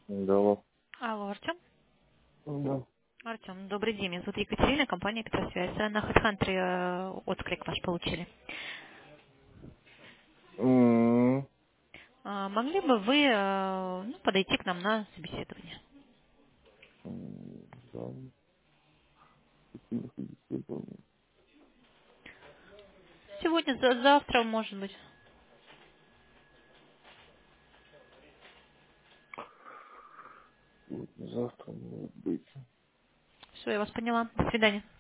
Да, Алло, Артем. да. Артем, добрый день. Меня зовут Екатерина, компания «Петросвязь». На HeadHunter отклик ваш получили. М, Могли бы вы подойти к нам на собеседование? Да, какие собеседования? Сегодня, завтра, может быть. Вот завтра может быть. Все, я вас поняла. До свидания.